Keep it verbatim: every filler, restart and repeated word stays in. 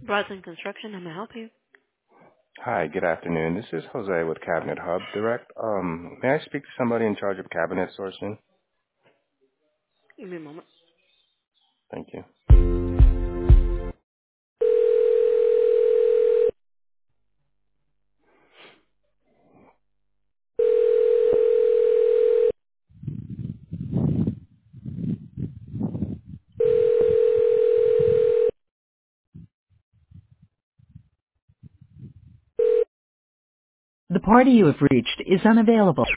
Bronson Construction, how may I help you? Hi, good afternoon. This is Jose with Cabinet Hub Direct. Um, may I speak to somebody in charge of cabinet sourcing? Give me a moment. Thank you. The party you have reached is unavailable.